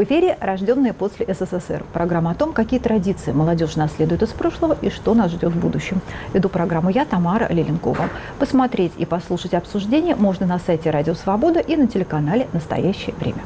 В эфире «Рожденные после СССР». Программа о том, какие традиции молодежь наследует из прошлого и что нас ждет в будущем. Веду программу я, Тамара Леленкова. Посмотреть и послушать обсуждение можно на сайте «Радио Свобода» и на телеканале «Настоящее время».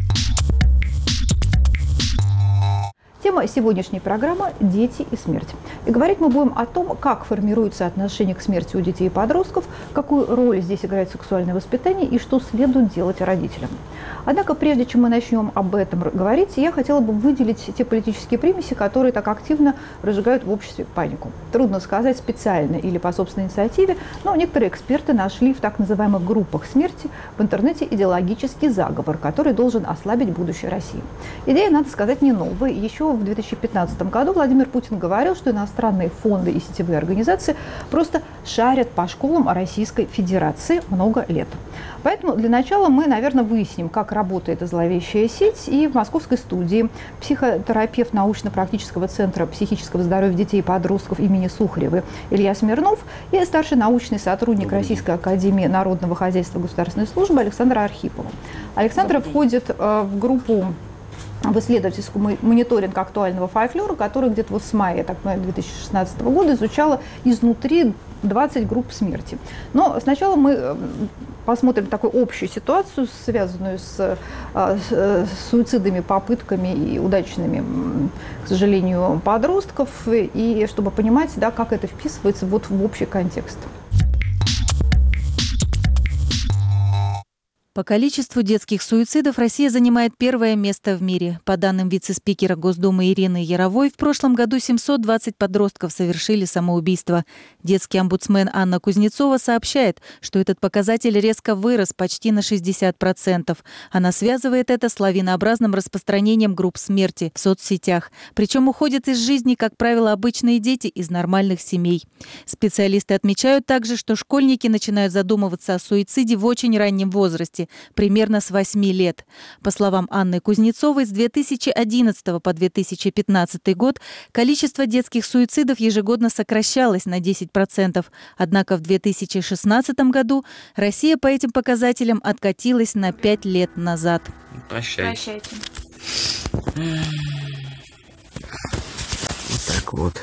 Тема сегодняшней программы – дети и смерть. И говорить мы будем о том, как формируется отношение к смерти у детей и подростков, какую роль здесь играет сексуальное воспитание и что следует делать родителям. Однако, прежде чем мы начнем об этом говорить, я хотела бы выделить те политические примеси, которые так активно разжигают в обществе панику. Трудно сказать, специально или по собственной инициативе, но некоторые эксперты нашли в так называемых группах смерти в интернете идеологический заговор, который должен ослабить будущее России. Идея, надо сказать, не новая. Еще в 2015 году Владимир Путин говорил, что иностранные фонды и сетевые организации просто шарят по школам Российской Федерации много лет. Поэтому для начала мы, наверное, выясним, как работает эта зловещая сеть. И в московской студии психотерапевт научно-практического центра психического здоровья детей и подростков имени Сухаревой Илья Смирнов и старший научный сотрудник Российской академии народного хозяйства и государственной службы Александра Архипова. Александра входит в группу в исследовательский мониторинг актуального фольклора, который где-то вот с мая, я так понимаю, 2016 года изучала изнутри 20 групп смерти. Но сначала мы посмотрим такую общую ситуацию, связанную с суицидами, попытками и удачными, к сожалению, подростков, и чтобы понимать, да, как это вписывается вот в общий контекст. По количеству детских суицидов Россия занимает первое место в мире. По данным вице-спикера Госдумы Ирины Яровой, в прошлом году 720 подростков совершили самоубийство. Детский омбудсмен Анна Кузнецова сообщает, что этот показатель резко вырос почти на 60%. Она связывает это с лавинообразным распространением групп смерти в соцсетях. Причем уходят из жизни, как правило, обычные дети из нормальных семей. Специалисты отмечают также, что школьники начинают задумываться о суициде в очень раннем возрасте, примерно с 8 лет. По словам Анны Кузнецовой, с 2011 по 2015 год количество детских суицидов ежегодно сокращалось на 10%. Однако в 2016 году Россия по этим показателям откатилась на 5 лет назад. Прощайте. Вот так вот.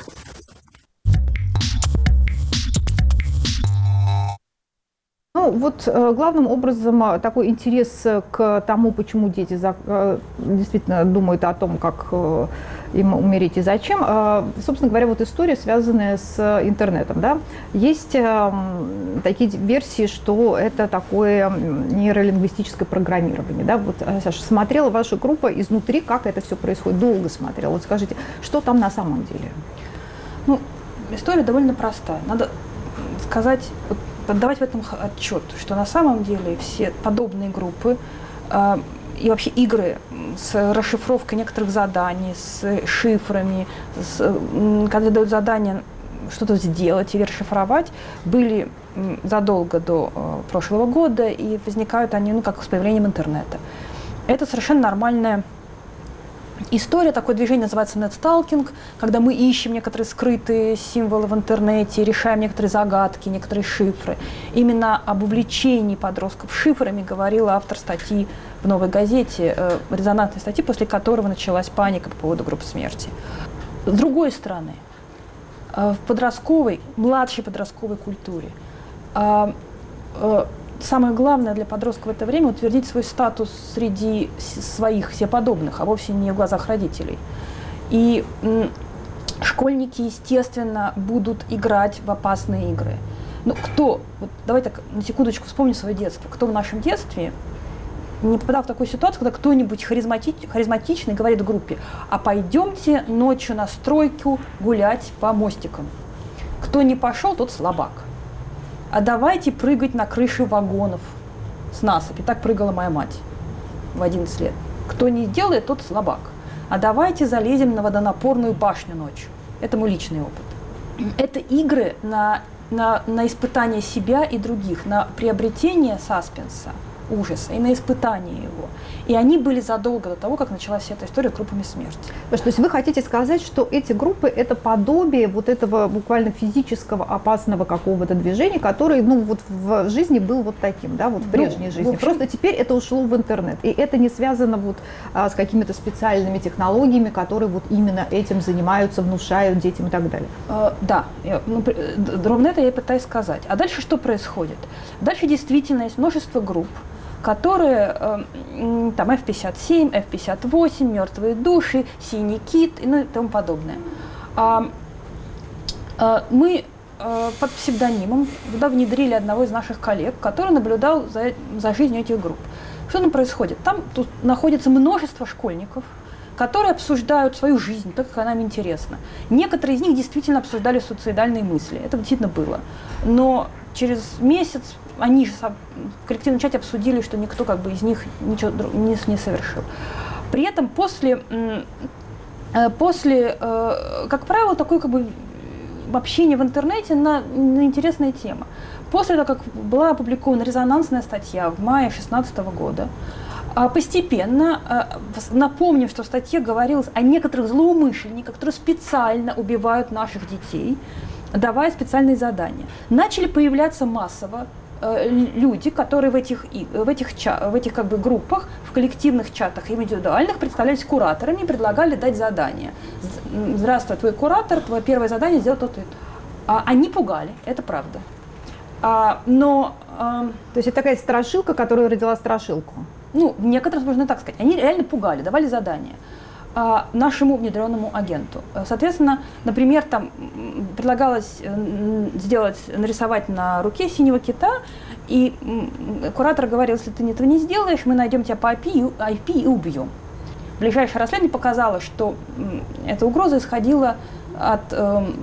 Ну, вот главным образом такой интерес к тому, почему дети действительно думают о том, как им умереть и зачем. Собственно говоря, вот история, связанная с интернетом. Да? Есть такие версии, что это такое нейролингвистическое программирование. Да? Вот, Саша, смотрела ваша группа изнутри, как это все происходит, долго смотрела. Вот скажите, что там на самом деле? Ну, история довольно простая. Надо сказать, отдавать в этом отчет, что на самом деле все подобные группы и вообще игры с расшифровкой некоторых заданий, с шифрами, когда дают задание что-то сделать или расшифровать, были задолго до прошлого года, и возникают они, как с появлением интернета. Это совершенно нормальная история, такое движение называется нетсталкинг, когда мы ищем некоторые скрытые символы в интернете, решаем некоторые загадки, некоторые шифры. Именно об увлечении подростков шифрами говорил автор статьи в «Новой газете», резонансной статьи, после которого началась паника по поводу групп смерти. С другой стороны, в младшей подростковой культуре самое главное для подростка в это время – утвердить свой статус среди своих себе подобных, а вовсе не в глазах родителей. И школьники, естественно, будут играть в опасные игры. Ну, давай так на секундочку вспомним свое детство. Кто в нашем детстве не попадал в такую ситуацию, когда кто-нибудь харизматичный говорит в группе: а пойдемте ночью на стройку гулять по мостикам. Кто не пошел, тот слабак. А давайте прыгать на крыши вагонов с насыпи. Так прыгала моя мать в 11 лет. Кто не делает, тот слабак. А давайте залезем на водонапорную башню ночью. Это мой личный опыт. Это игры на испытание себя и других, на приобретение саспенса, ужаса и на испытание его. И они были задолго до того, как началась эта история с группами смерти. То есть вы хотите сказать, что эти группы – это подобие вот этого буквально физического опасного какого-то движения, который, ну, вот в жизни был вот таким, да, вот в прежней жизни. Просто теперь это ушло в интернет. И это не связано вот с какими-то специальными технологиями, которые вот именно этим занимаются, внушают детям и так далее. Да, ровно это я и пытаюсь сказать. А дальше что происходит? Дальше действительно есть множество групп, которые, там, F-57, F-58, «Мертвые души», «Синий кит» и тому подобное. Мы под псевдонимом туда внедрили одного из наших коллег, который наблюдал за жизнью этих групп. Что там происходит? Там тут находится множество школьников, которые обсуждают свою жизнь, так, как она им интересна. Некоторые из них действительно обсуждали суицидальные мысли. Это действительно было. Но через месяц они же в коллективном чате обсудили, что никто как бы из них ничего не совершил. При этом после, как правило, такое как бы общение в интернете на интересная тема. После того, как была опубликована резонансная статья в мае 2016 года, постепенно, напомним, что в статье говорилось о некоторых злоумышленниках, которые специально убивают наших детей, давая специальные задания. Начали появляться массово люди, которые в этих как бы группах, в коллективных чатах и индивидуальных представлялись кураторами и предлагали дать задания. Здравствуй, твой куратор, твое первое задание сделать то-то. Они пугали, это правда. То есть это такая страшилка, которая родила страшилку? Ну, в некоторых можно так сказать. Они реально пугали, давали задания нашему внедренному агенту. Соответственно, например, там предлагалось нарисовать на руке синего кита, и куратор говорил, если ты этого не сделаешь, мы найдем тебя по IP и убьем. Ближайшее расследование показало, что эта угроза исходила от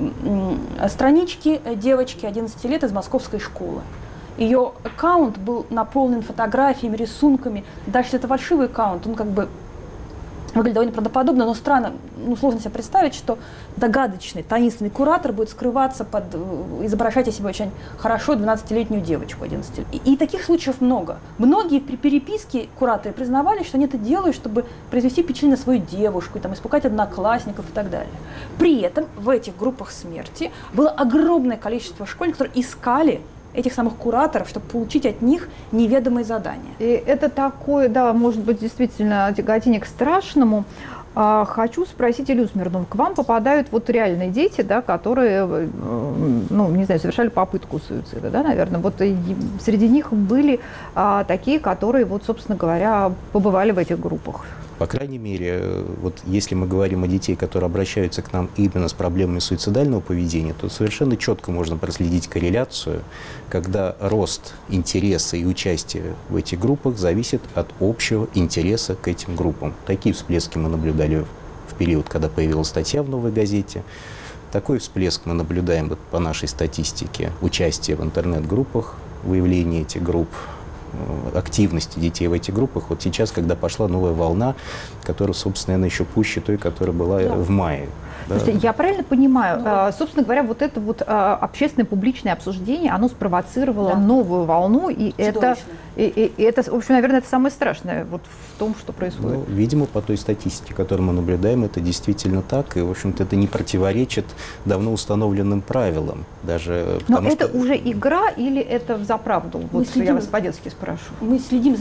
странички девочки 11 лет из московской школы. Ее аккаунт был наполнен фотографиями, рисунками. Даже если это фальшивый аккаунт, он как бы выглядит довольно правдоподобно, но странно, сложно себе представить, что загадочный, таинственный куратор будет скрываться изображать о себе очень хорошо 12-летнюю девочку 11 лет. И таких случаев много. Многие при переписке кураторы признавали, что они это делают, чтобы произвести впечатление на свою девушку, испугать одноклассников и так далее. При этом в этих группах смерти было огромное количество школьников, которые искали этих самых кураторов, чтобы получить от них неведомые задания. И это такое, да, может быть, действительно тяготение к страшному. Хочу спросить Илью Смирнову, к вам попадают вот реальные дети, да, которые, не знаю, совершали попытку суицида, да, наверное. Вот среди них были такие, которые, вот, собственно говоря, побывали в этих группах. По крайней мере, вот если мы говорим о детей, которые обращаются к нам именно с проблемами суицидального поведения, то совершенно четко можно проследить корреляцию, когда рост интереса и участия в этих группах зависит от общего интереса к этим группам. Такие всплески мы наблюдали в период, когда появилась статья в «Новой газете». Такой всплеск мы наблюдаем вот по нашей статистике участия в интернет-группах, выявления этих групп, активности детей в этих группах. Вот сейчас, когда пошла новая волна, которая, собственно, наверное, еще пуще той, которая была в мае. Да. Слушайте, я правильно понимаю, собственно говоря, вот это вот общественное публичное обсуждение, оно спровоцировало новую волну, и это, в общем, наверное, это самое страшное вот в том, что происходит. Ну, видимо, по той статистике, которую мы наблюдаем, это действительно так, и, в общем-то, это не противоречит давно установленным правилам. Даже но это уже игра или это взаправду? Вот я вас по-детски спрашиваю. Мы следим за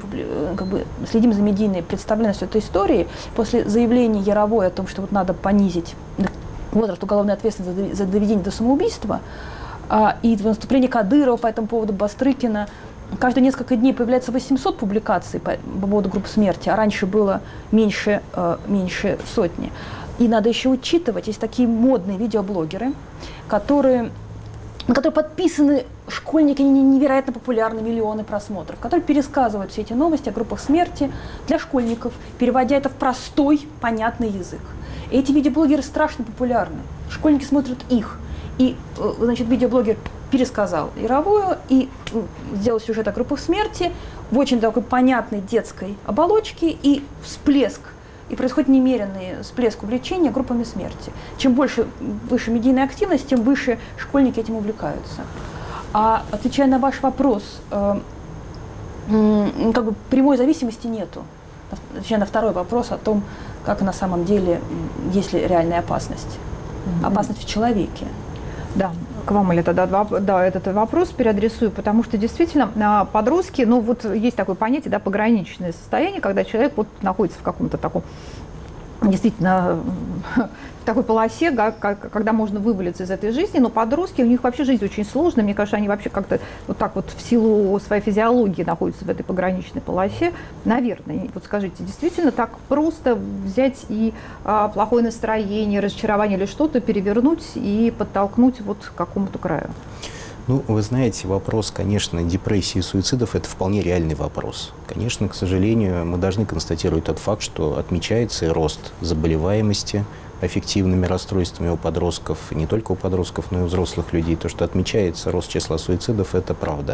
медийной представленностью этой истории. После заявления Яровой о том, что вот надо понизить возраст уголовной ответственности за доведение до самоубийства, и выступление Кадырова по этому поводу, Бастрыкина, каждые несколько дней появляется 800 публикаций по поводу групп смерти, а раньше было меньше сотни. И надо еще учитывать, есть такие модные видеоблогеры, на которые подписаны школьники, они невероятно популярны, миллионы просмотров, которые пересказывают все эти новости о группах смерти для школьников, переводя это в простой, понятный язык. И эти видеоблогеры страшно популярны. Школьники смотрят их. И, значит, видеоблогер пересказал Яровую и сделал сюжет о группах смерти в очень такой понятной детской оболочке, и всплеск. И происходит немеренный всплеск увлечения группами смерти. Чем выше медийная активность, тем выше школьники этим увлекаются. А отвечая на ваш вопрос, как бы прямой зависимости нету. Точнее, на второй вопрос о том, как на самом деле, есть ли реальная опасность. Опасность в человеке. Да, к вам или тогда этот вопрос переадресую, потому что действительно подростки, ну вот есть такое понятие, да, пограничное состояние, когда человек вот находится в каком-то таком, действительно, в такой полосе, когда можно вывалиться из этой жизни, но подростки, у них вообще жизнь очень сложная, мне кажется, они вообще как-то вот так вот в силу своей физиологии находятся в этой пограничной полосе, наверное. Вот скажите, действительно так просто взять и плохое настроение, разочарование или что-то перевернуть и подтолкнуть вот к какому-то краю? Ну, вы знаете, вопрос, конечно, депрессии и суицидов – это вполне реальный вопрос. Конечно, к сожалению, мы должны констатировать тот факт, что отмечается и рост заболеваемости аффективными расстройствами у подростков, не только у подростков, но и у взрослых людей. То, что отмечается рост числа суицидов, это правда.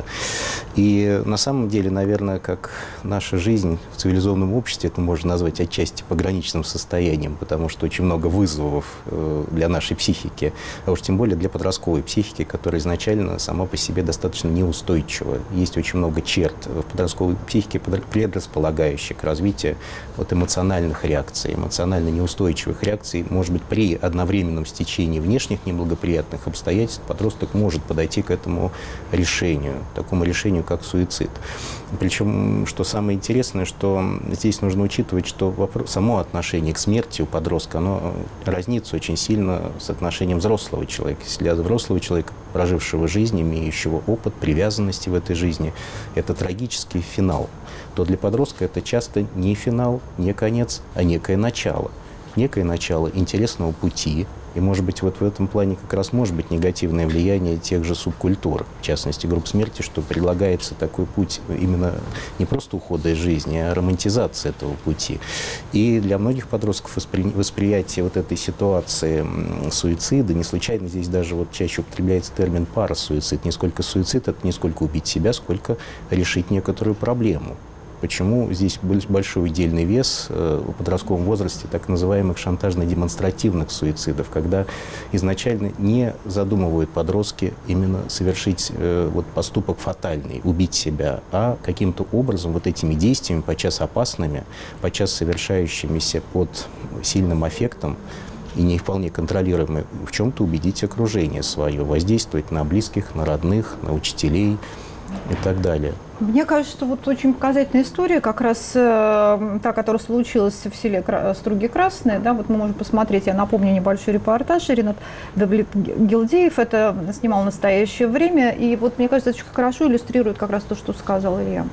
И на самом деле, наверное, как наша жизнь в цивилизованном обществе, это можно назвать отчасти пограничным состоянием, потому что очень много вызовов для нашей психики, а уж тем более для подростковой психики, которая изначально сама по себе достаточно неустойчива. Есть очень много черт в подростковой психике, предрасполагающих к развитию вот эмоциональных реакций, эмоционально неустойчивых реакций. Может быть, при одновременном стечении внешних неблагоприятных обстоятельств подросток может подойти к этому решению, такому решению, как суицид. Причем, что самое интересное, что здесь нужно учитывать, что само отношение к смерти у подростка, оно разнится очень сильно с отношением взрослого человека. Если для взрослого человека, прожившего жизнь, имеющего опыт, привязанности в этой жизни, это трагический финал, то для подростка это часто не финал, не конец, а некое начало. Некое начало интересного пути. И, может быть, вот в этом плане как раз может быть негативное влияние тех же субкультур, в частности, групп смерти, что предлагается такой путь именно не просто ухода из жизни, а романтизация этого пути. И для многих подростков восприятие вот этой ситуации суицида, не случайно здесь даже вот чаще употребляется термин парасуицид. Не сколько суицид, это не сколько убить себя, сколько решить некоторую проблему. Почему здесь большой удельный вес в подростковом возрасте так называемых шантажно-демонстративных суицидов, когда изначально не задумывают подростки именно совершить вот поступок фатальный, убить себя, а каким-то образом вот этими действиями, подчас опасными, подчас совершающимися под сильным аффектом и не вполне контролируемыми, в чем-то убедить окружение свое, воздействовать на близких, на родных, на учителей и так далее. Мне кажется, что вот очень показательная история, как раз та, которая случилась в селе Струги Красные, да, вот мы можем посмотреть, я напомню небольшой репортаж, Ринат Давлет-Гилдеев это снимал в настоящее время, и вот мне кажется, это очень хорошо иллюстрирует как раз то, что сказал Илья.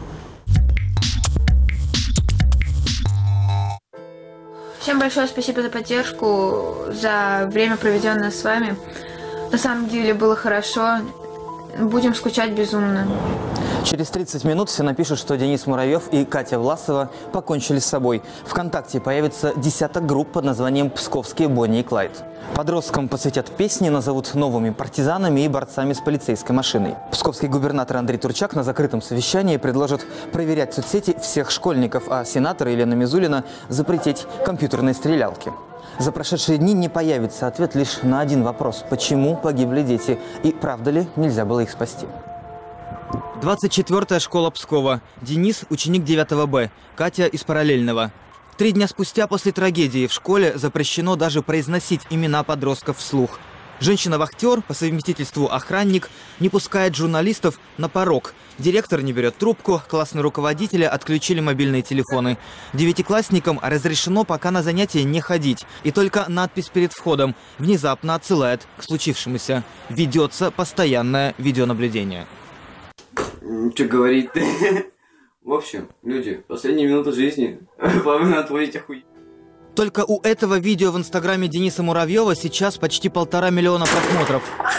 Всем большое спасибо за поддержку, за время, проведенное с вами. На самом деле было хорошо, будем скучать безумно. Через 30 минут все напишут, что Денис Муравьев и Катя Власова покончили с собой. ВКонтакте появится десяток групп под названием «Псковские Бонни и Клайд». Подросткам посвятят песни, назовут новыми партизанами и борцами с полицейской машиной. Псковский губернатор Андрей Турчак на закрытом совещании предложит проверять соцсети всех школьников, а сенатор Елена Мизулина запретить компьютерные стрелялки. За прошедшие дни не появится ответ лишь на один вопрос – почему погибли дети и правда ли нельзя было их спасти? 24-я школа Пскова. Денис – ученик 9 Б, Катя – из параллельного. 3 дня спустя после трагедии в школе запрещено даже произносить имена подростков вслух. Женщина-вахтер, по совместительству охранник, не пускает журналистов на порог. Директор не берет трубку, классные руководители отключили мобильные телефоны. 9-классникам разрешено пока на занятия не ходить. И только надпись перед входом внезапно отсылает к случившемуся. Ведется постоянное видеонаблюдение. Что говорить-то? В общем, люди, последние минуты жизни. Вам надо отводить охуеть. Только у этого видео в инстаграме Дениса Муравьева сейчас почти 1,5 миллиона просмотров.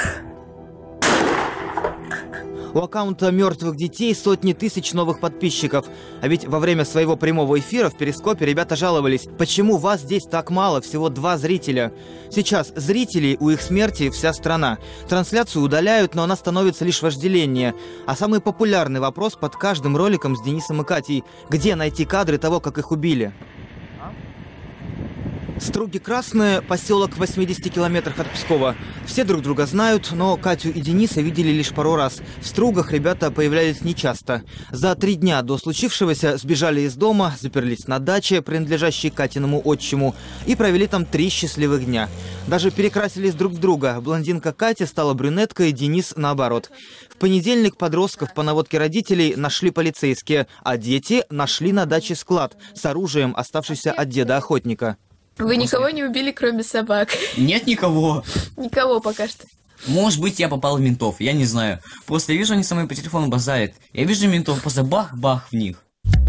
У аккаунта «Мертвых детей» сотни тысяч новых подписчиков. А ведь во время своего прямого эфира в Перископе ребята жаловались, почему вас здесь так мало, всего 2 зрителя. Сейчас зрителей у их смерти вся страна. Трансляцию удаляют, но она становится лишь вожделеннее. А самый популярный вопрос под каждым роликом с Денисом и Катей – где найти кадры того, как их убили? Струги Красные, поселок в 80 километрах от Пскова. Все друг друга знают, но Катю и Дениса видели лишь пару раз. В Стругах ребята появлялись нечасто. За 3 дня до случившегося сбежали из дома, заперлись на даче, принадлежащей Катиному отчиму, и провели там 3 счастливых дня. Даже перекрасились друг в друга. Блондинка Катя стала брюнеткой, Денис наоборот. В понедельник подростков по наводке родителей нашли полицейские, а дети нашли на даче склад с оружием, оставшийся от деда-охотника. Вы никого не убили, кроме собак? Нет никого. Никого пока что. Может быть, я попал в ментов, я не знаю. Просто я вижу, они со мной по телефону базарят. Я вижу ментов, просто бах-бах в них.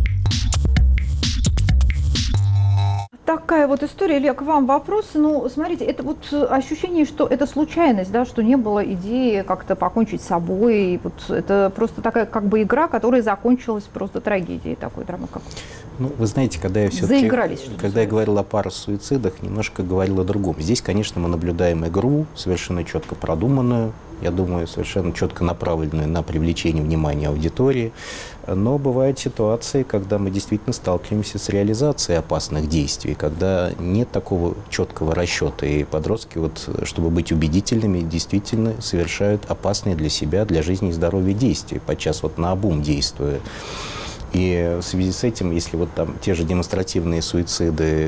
Такая вот история. Илья, к вам вопрос. Ну, смотрите, это вот ощущение, что это случайность, да, что не было идеи как-то покончить с собой. И вот это просто такая как бы игра, которая закончилась просто трагедией такой драмы. Как... Ну, вы знаете, когда я все-таки, когда я говорил о парасуицидах, немножко говорил о другом. Здесь, конечно, мы наблюдаем игру, совершенно четко продуманную, я думаю, совершенно четко направленную на привлечение внимания аудитории. Но бывают ситуации, когда мы действительно сталкиваемся с реализацией опасных действий, когда нет такого четкого расчета, и подростки, вот, чтобы быть убедительными, действительно совершают опасные для себя, для жизни и здоровья действия, подчас вот наобум действуя. И в связи с этим, если вот там те же демонстративные суициды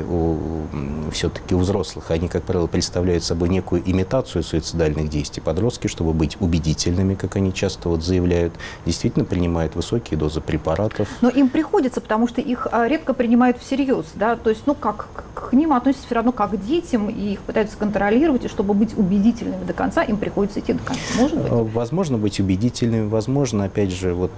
все-таки у взрослых, они, как правило, представляют собой некую имитацию суицидальных действий, подростки, чтобы быть убедительными, как они часто вот заявляют, действительно принимают высокие дозы препаратов. Но им приходится, потому что их редко принимают всерьез, да, то есть, ну, как к ним относятся все равно как к детям, и их пытаются контролировать, и чтобы быть убедительными до конца, им приходится идти до конца. Может быть? Возможно, быть убедительными, возможно, опять же, вот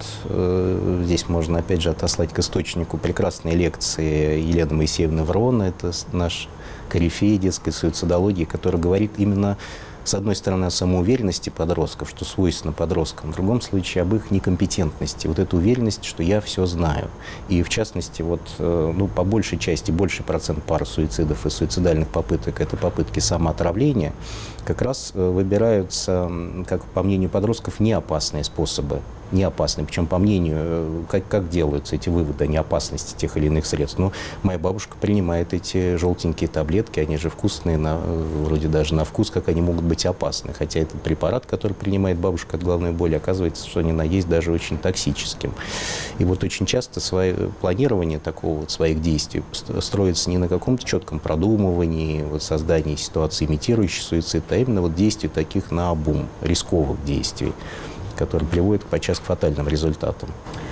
здесь можно опять же отослать к источнику прекрасной лекции Елены Моисеевны Врона, это наш корифей детской суицидологии, который говорит именно, с одной стороны, о самоуверенности подростков, что свойственно подросткам, в другом случае об их некомпетентности. Вот эта уверенность, что я все знаю. И в частности, вот, ну, по большей части, больший процент парасуицидов и суицидальных попыток – это попытки самоотравления, как раз выбираются, как по мнению подростков, неопасные способы. Неопасные. Причем, по мнению, как делаются эти выводы о неопасности тех или иных средств. Ну, моя бабушка принимает эти желтенькие таблетки, они же вкусные, вроде даже на вкус, как они могут быть опасны. Хотя этот препарат, который принимает бабушка от головной боли, оказывается, что ни на есть даже очень токсическим. И вот очень часто планирование такого вот своих действий строится не на каком-то четком продумывании, вот создании ситуации, имитирующей суицид, а именно вот действий таких наобум, рисковых действий, которые приводят подчас к фатальным результатам.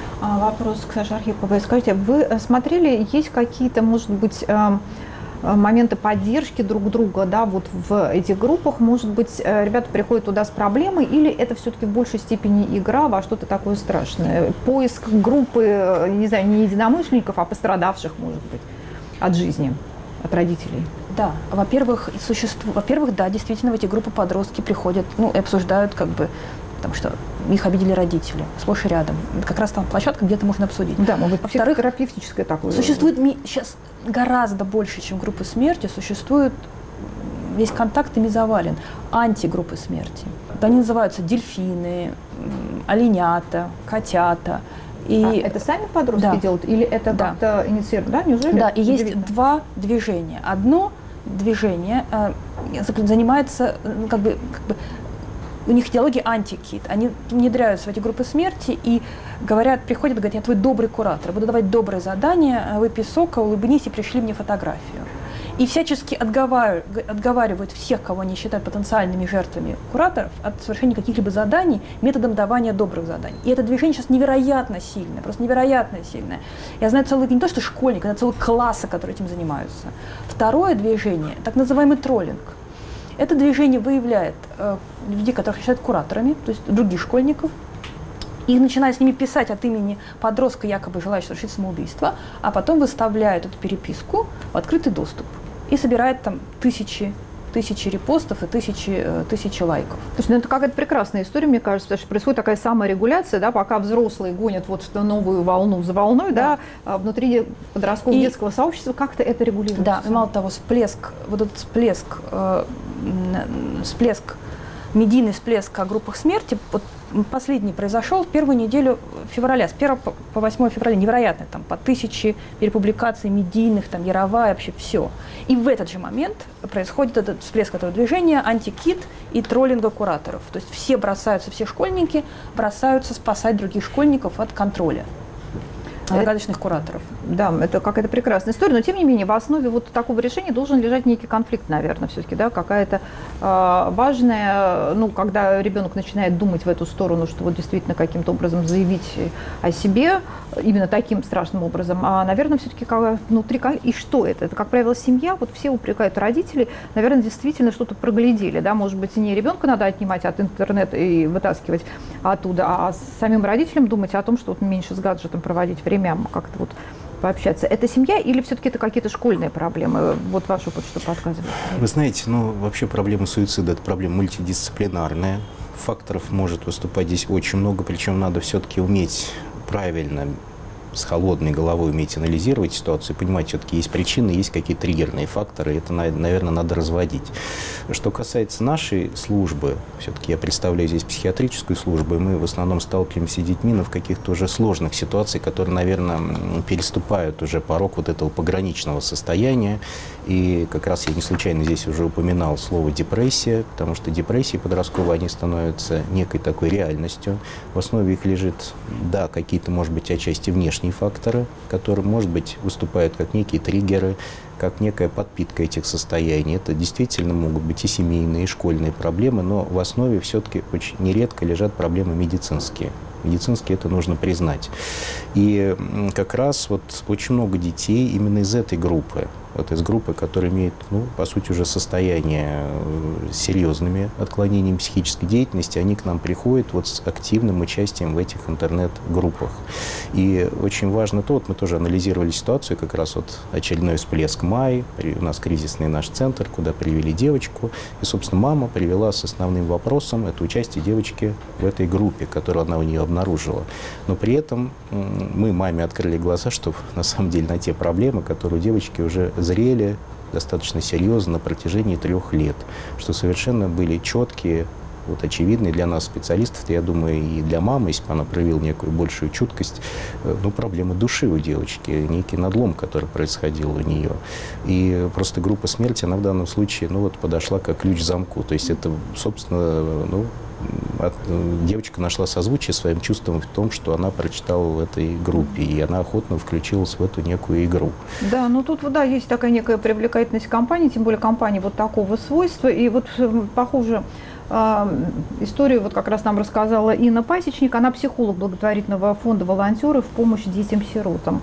Вопрос к Саше Архиповой. Скажите, вы смотрели, есть какие-то, может быть, моменты поддержки друг друга, да, вот в этих группах? Может быть, ребята приходят туда с проблемой, или это все-таки в большей степени игра во что-то такое страшное? Поиск группы, не знаю, не единомышленников, а пострадавших, может быть, от жизни, от родителей? Да, во-первых, да, действительно, в эти группы подростки приходят, ну, и обсуждают, как бы, потому что их обидели родители, сплошь и рядом. Это как раз там площадка, где это можно обсудить. Да, может быть, во-вторых, терапевтическое такое. Существует сейчас гораздо больше, чем группы смерти, существует весь контакт ими завален. Антигруппы смерти. Они называются дельфины, оленята, котята. И это сами подростки делают? Или это как-то инициировано? Да, неужели? Да, и есть 2 движения. Одно движение занимается, как бы у них идеология антикит. Они внедряются в эти группы смерти и приходят и говорят: я твой добрый куратор, буду давать добрые задания, выпей сока, улыбнись и пришли мне фотографию. И всячески отговаривают всех, кого они считают потенциальными жертвами кураторов, от совершения каких-либо заданий методом давания добрых заданий. И это движение сейчас невероятно сильное, просто невероятно сильное. Я знаю не то что школьники, а целые классы, которые этим занимаются. Второе движение, так называемый троллинг. Это движение выявляет людей, которых считают кураторами, то есть других школьников, и начинает с ними писать от имени подростка, якобы желающего совершить самоубийство, а потом выставляет эту переписку в открытый доступ и собирает там тысячи репостов и тысячи лайков. Слушай, ну это какая-то прекрасная история, мне кажется, потому что происходит такая саморегуляция, да, пока взрослые гонят вот новую волну за волной, да, внутри подросткового детского сообщества как-то это регулируется. Да, и мало того, всплеск медийный всплеск о группах смерти, вот последний произошел в первую неделю февраля, с 1 по 8 февраля, невероятно, там по 1000 перепубликаций медийных, там Яровая, вообще все. И в этот же момент происходит этот всплеск этого движения антикит и троллинга кураторов. То есть все бросаются, все школьники бросаются спасать других школьников от контроля загадочных кураторов. Да, это какая-то прекрасная история, но тем не менее в основе вот такого решения должен лежать некий конфликт, наверное, все-таки, да, какая-то важная, ну, когда ребенок начинает думать в эту сторону, что вот действительно каким-то образом заявить о себе, именно таким страшным образом, а, наверное, все-таки внутри, и что это? Это, как правило, семья, вот все упрекают родителей, наверное, действительно что-то проглядели, да, может быть, не ребенка надо отнимать от интернета и вытаскивать оттуда, а самим родителям думать о том, что вот меньше с гаджетом проводить время, как-то вот пообщаться. Это семья или все-таки это какие-то школьные проблемы? Вот ваш опыт что подсказывает? Вы знаете, ну, вообще проблема суицида – это проблема мультидисциплинарная. Факторов может выступать здесь очень много, причем надо все-таки уметь правильно, с холодной головой уметь анализировать ситуацию, понимать, все-таки есть причины, есть какие-то триггерные факторы, это, наверное, надо разводить. Что касается нашей службы, все-таки я представляю здесь психиатрическую службу, и мы в основном сталкиваемся с детьми, но в каких-то уже сложных ситуациях, которые, наверное, переступают уже порог вот этого пограничного состояния. И как раз я не случайно здесь уже упоминал слово депрессия, потому что депрессии подростковые, они становятся некой такой реальностью. В основе их лежит, да, какие-то, может быть, отчасти внешние факторы, которые, может быть, выступают как некие триггеры, как некая подпитка этих состояний. Это действительно могут быть и семейные, и школьные проблемы, но в основе все-таки очень нередко лежат проблемы медицинские. Медицинские, это нужно признать. И как раз вот очень много детей именно из этой группы, вот из группы, которая имеет, ну, по сути, уже состояние с серьезными отклонениями психической деятельности, они к нам приходят вот с активным участием в этих интернет-группах. И очень важно то, вот мы тоже анализировали ситуацию, как раз вот очередной всплеск май, у нас кризисный наш центр, куда привели девочку, и, собственно, мама привела с основным вопросом это участие девочки в этой группе, которую она у нее обнаружила. Но при этом мы маме открыли глаза, что на самом деле на те проблемы, которые у девочки уже зрели достаточно серьезно на протяжении 3 лет, что совершенно были четкие, вот, очевидные для нас специалистов, я думаю, и для мамы, если бы она проявила некую большую чуткость, ну, проблемы души у девочки, некий надлом, который происходил у нее. И просто группа смерти, она в данном случае, ну, вот, подошла как ключ к замку. То есть это, собственно, ну, девочка нашла созвучие своим чувством в том, что она прочитала в этой группе, и она охотно включилась в эту некую игру. Да, ну тут, да, есть такая некая привлекательность компании, тем более компании вот такого свойства, и вот, похоже, историю вот как раз нам рассказала Инна Пасечник, она психолог благотворительного фонда «Волонтеры» в помощь детям-сиротам.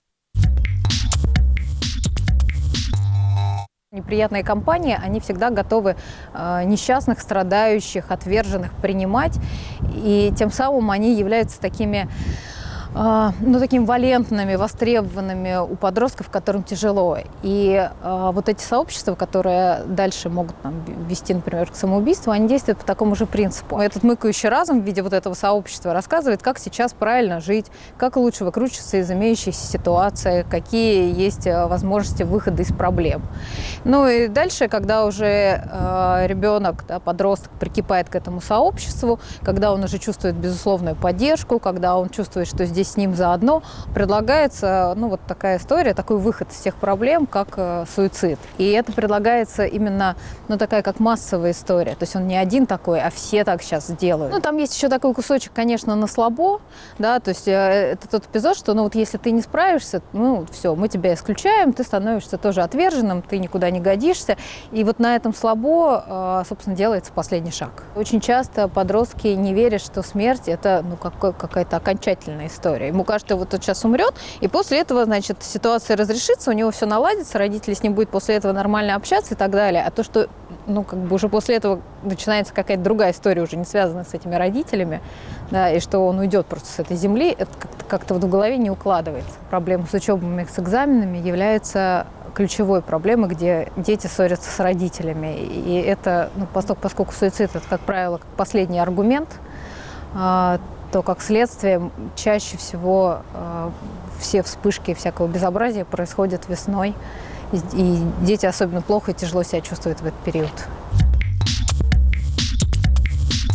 Неприятные компании, они всегда готовы несчастных, страдающих, отверженных принимать, и тем самым они являются такими, ну, такими валентными, востребованными у подростков, которым тяжело. И вот эти сообщества, которые дальше могут вести, например, к самоубийству, они действуют по такому же принципу. Этот мыкающий разум в виде вот этого сообщества рассказывает, как сейчас правильно жить, как лучше выкручиваться из имеющейся ситуации, какие есть возможности выхода из проблем. Ну и дальше, когда уже ребенок, да, подросток прикипает к этому сообществу, когда он уже чувствует безусловную поддержку, когда он чувствует, что здесь с ним заодно, предлагается, ну, вот такая история, такой выход из тех проблем, как суицид. И это предлагается именно, ну, такая как массовая история. То есть он не один такой, а все так сейчас делают. Ну, там есть еще такой кусочек, конечно, на слабо, да, то есть это тот эпизод, что, ну, вот если ты не справишься, ну, все, мы тебя исключаем, ты становишься тоже отверженным, ты никуда не годишься. И вот на этом слабо, собственно, делается последний шаг. Очень часто подростки не верят, что смерть – это, ну, какая-то окончательная история. Ему кажется, вот он сейчас умрет, и после этого, значит, ситуация разрешится, у него все наладится, родители с ним будут после этого нормально общаться и так далее. А то, что, ну, как бы уже после этого начинается какая-то другая история, уже не связанная с этими родителями, да, и что он уйдет просто с этой земли, это как-то вот в голове не укладывается. Проблема с учебами, с экзаменами является ключевой проблемой, где дети ссорятся с родителями. И это, ну, поскольку суицид – это, как правило, последний аргумент, то как следствие чаще всего все вспышки всякого безобразия происходят весной. И дети особенно плохо и тяжело себя чувствуют в этот период.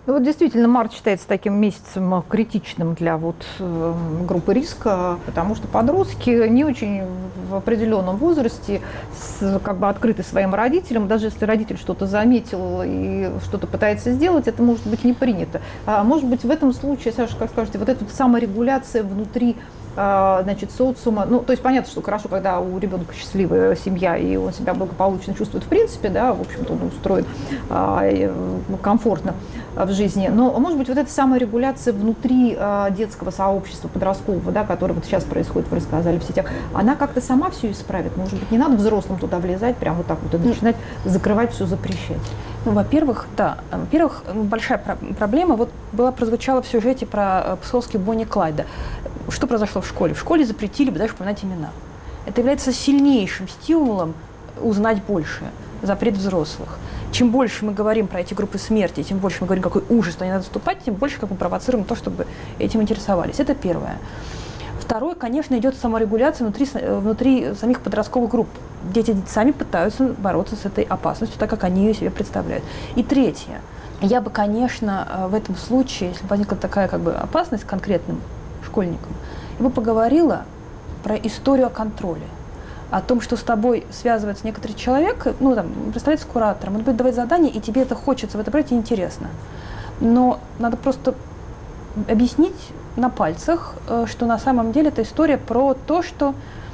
Ну, вот действительно, март считается таким месяцем критичным для группы риска, потому что подростки не очень в определенном возрасте открыты своим родителям. Даже если родитель что-то заметил и что-то пытается сделать, это может быть не принято. Может быть, в этом случае, Саша, как скажете, вот эта саморегуляция внутри социума. Ну, то есть понятно, что хорошо, когда у ребенка счастливая семья, и он себя благополучно чувствует в принципе, да, в общем-то, он устроен комфортно в жизни. Но, может быть, вот эта саморегуляция внутри детского сообщества, подросткового, да, которое вот сейчас происходит, вы рассказали в сетях, она как-то сама все исправит? Может быть, не надо взрослым туда влезать, прям вот так вот, и начинать закрывать все, запрещать? Ну, во-первых, да. Во-первых, большая проблема прозвучала в сюжете про Псковский Бонни и Клайда. Что произошло в школе? В школе запретили дальше упоминать имена. Это является сильнейшим стимулом узнать больше, запрет взрослых. Чем больше мы говорим про эти группы смерти, тем больше мы говорим, какой ужас, туда не надо вступать, тем больше мы провоцируем то, чтобы этим интересовались. Это первое. Второе, конечно, идет саморегуляция внутри самих подростковых групп. Дети сами пытаются бороться с этой опасностью, так как они ее себе представляют. И третье. Я бы, конечно, в этом случае, если возникла такая опасность конкретным школьникам, я бы поговорила про историю о контроле. О том, что с тобой связывается некоторый человек, представляется куратором, он будет давать задания, и тебе это хочется в это брать, и интересно. Но надо просто объяснить на пальцах, что на самом деле это история про то, что